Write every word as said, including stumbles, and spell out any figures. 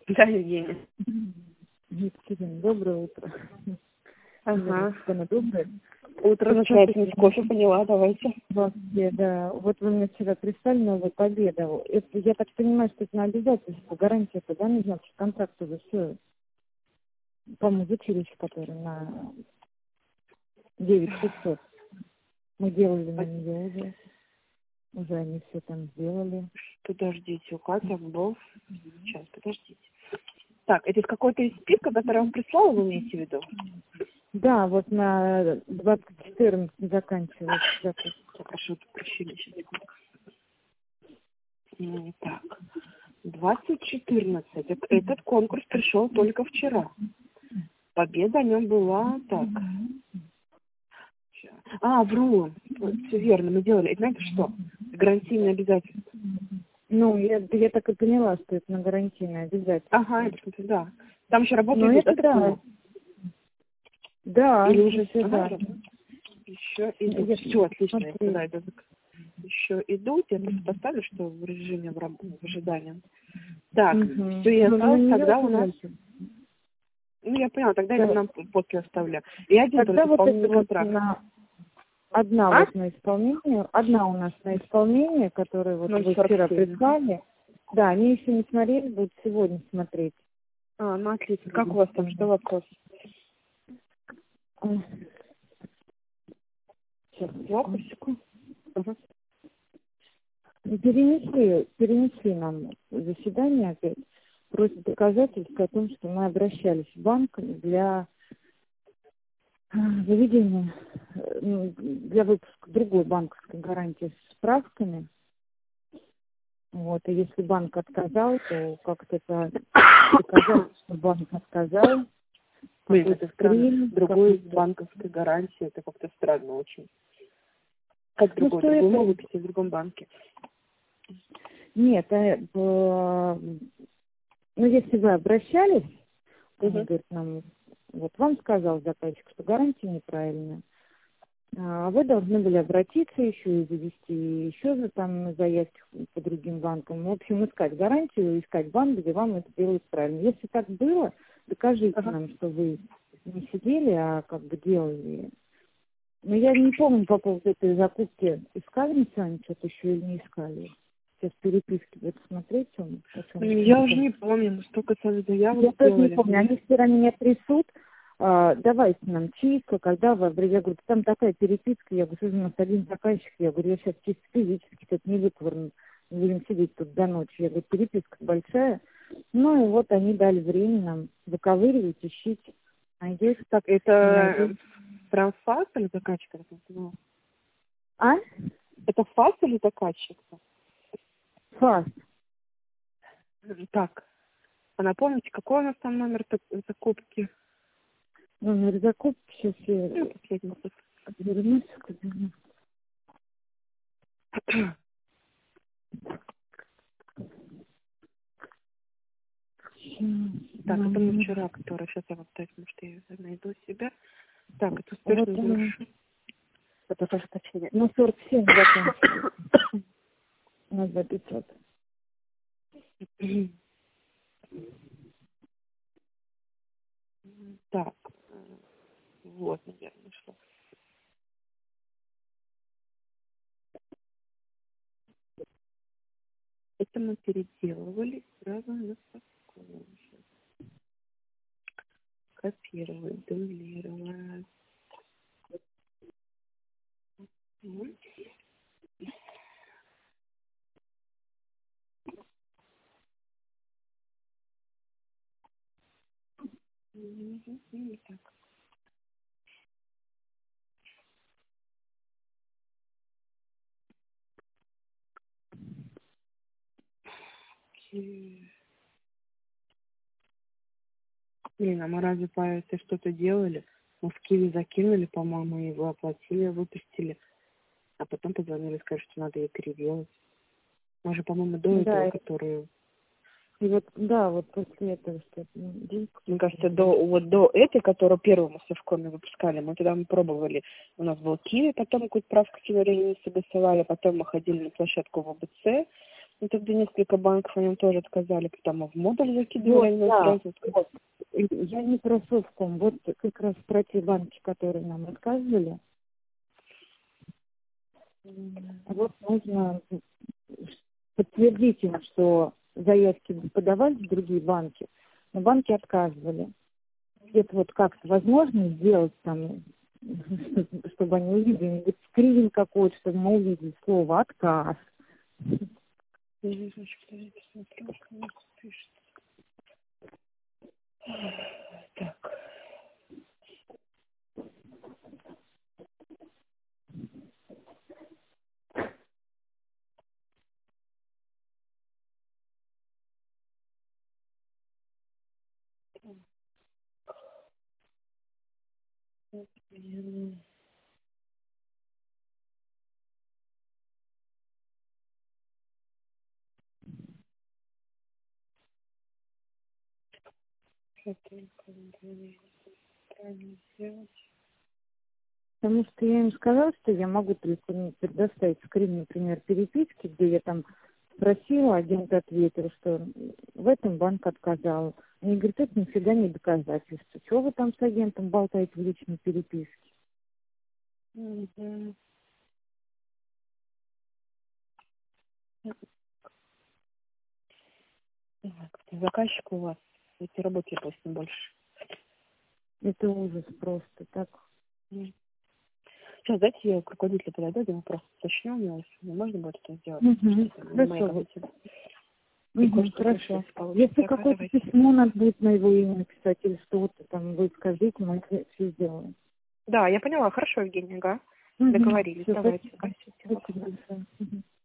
Да, Евгения. Екатерина, доброе утро. Ага. Она доброе. Утро начинается не с кофе, поняла, давайте. Вообще, да. Вот вы мне вчера прислали новую победу. Это, я так понимаю, что это на обязательство, гарантия, да, нужна, что контракт уже все. По-моему, в училище, который на девять шестьсот. Мы делали на нее уже. Уже они все там сделали. Подождите, у Кати был. Сейчас, подождите. Так, это из какой-то из списка, который он прислал, вы имеете в виду? Да, вот на двадцать четырнадцать заканчивается запуск. Я прошу прощения, сейчас, секунду. М, Так, двадцать четырнадцать. Эт- Этот конкурс пришел только вчера. Победа о нем была, так. А, вру. Все верно, мы делали. Это знаете что? Гарантийное обязательство. Ну, я, я так и поняла, что это на гарантийное обязательство. Ага, это что-то, да. Там еще работа Ну, идет, это да, так да. поняла? Да, Или уже еще ага, да. еще идут. Я Все, отлично, я смотрю. тогда это зак- еще идут. Я просто поставлю, что в режиме в, раб- в ожидании. Так, Угу. все, я Ну, на осталось, нее тогда у нас. дальше. Ну, я поняла, тогда это Да. нам после оставлю. И один Тогда только вот это исполнительный вот контракт. на одна А? вот на исполнение, одна у нас на исполнение, которую вот ноль вы сорок вчера семь. прислали. Да, они еще не смотрели, будут сегодня смотреть. А, ну отлично. Как у вас там? Что вопрос? Сейчас, Плохо все? Угу. перенесли, перенесли нам заседание опять. Просят доказательств о том, что мы обращались в банк для а, заведения, э, ну, для выпуска другой банковской гарантии с справками. Вот, и если банк отказал, то как-то это доказать, что банк отказал. Блин, это странно. Скрин, Другой из какой-то. банковской гарантии, это как-то странно очень. Как Ну, другой? что Другой это? мы выпустили в другом банке. Нет, э, э, ну, если вы обращались, они Угу. говорят нам, вот вам сказал заказчик, что гарантия неправильная. А вы должны были обратиться еще и завести еще за там заявки по другим банкам. В общем, искать гарантию, искать банк, где вам это делают правильно. Если так было, докажите Ага. нам, что вы не сидели, а как бы делали. Но я не помню по поводу этой закупки. Искали мы с вами что-то еще или не искали? Сейчас переписки будут смотреть, о чем. Блин, я уже не помню, мы столько целых заявок Я тоже не сделали. помню. Они вчера меня трясут. А, давайте нам чисто, когда вы... Я говорю, там такая переписка. Я говорю, что же у нас один заказчик. Я говорю, я сейчас чисто физически это не выкварну. Не будем сидеть тут до ночи. Я говорю, переписка большая. Ну и вот они дали время нам выковыривать, ищить. Найдете. Так, это прям факт или заказчик? Ну, А? это факт или заказчик? Фаст. Так, а напомните, какой у нас там номер так- закупки? Номер закупки. Сейчас Ну, я последний. вернусь. Вернусь. Так, это мы Номер. вчера, который сейчас я вам дать, может, я её найду себя. Так, это Вот успешный она. душ. Это ожесточение. На сорок семь заканчивается. На два пятьсот. Так, э, вот, наверное, что. Это мы переделывали сразу на такое. Копировать, дублировать. М. Мгм, так. Окей. Блин, а мы разве по это что-то делали? Мы в Киви закинули, по-моему, его оплатили, выпустили. А потом позвонили и сказали, что надо ее переделать. Мы же, по-моему, до этого, Да, которую... и вот, да, вот после этого что-то. ну, диск. Мне кажется, до, вот до этой, которую первую мы в Совкоме выпускали, мы тогда мы пробовали. У нас был Киви, потом какую-то правку сегодня не согласовали, потом мы ходили на площадку в ОБЦ, Ну, тогда несколько банков о нем тоже отказали, потому в модуль закидывали. Вот, да, сразу. Вот. Я не про Совком, вот как раз про те банки, которые нам отказывали. Вот нужно подтвердить им, что заявки подавали в другие банки, но банки отказывали. Это вот как-то возможно сделать там, чтобы они увидели скрин какой-то, чтобы мы увидели слово «отказ». Так. Потому что я им сказала, что я могу только ну, предоставить скрин, например, переписки, где я там спросила, агент ответил, что в этом банк отказал. Они говорят, это нифига не доказательство. Чего вы там с агентом болтаете в личной переписке? Mm-hmm. Заказчик у вас, эти работали с ним больше. Это ужас просто, так. Mm. Сейчас, дайте я к руководителю подойду, я просто уточню, у него можно будет это сделать. Угу. Хорошо. Угу, хорошо. Если какое-то письмо надо будет на его имя написать или что-то там, вы скажите, мы это все сделаем. Да, я поняла. Хорошо, Евгения, ага. Угу. Договорились. Все, давайте. Спасибо. Спасибо.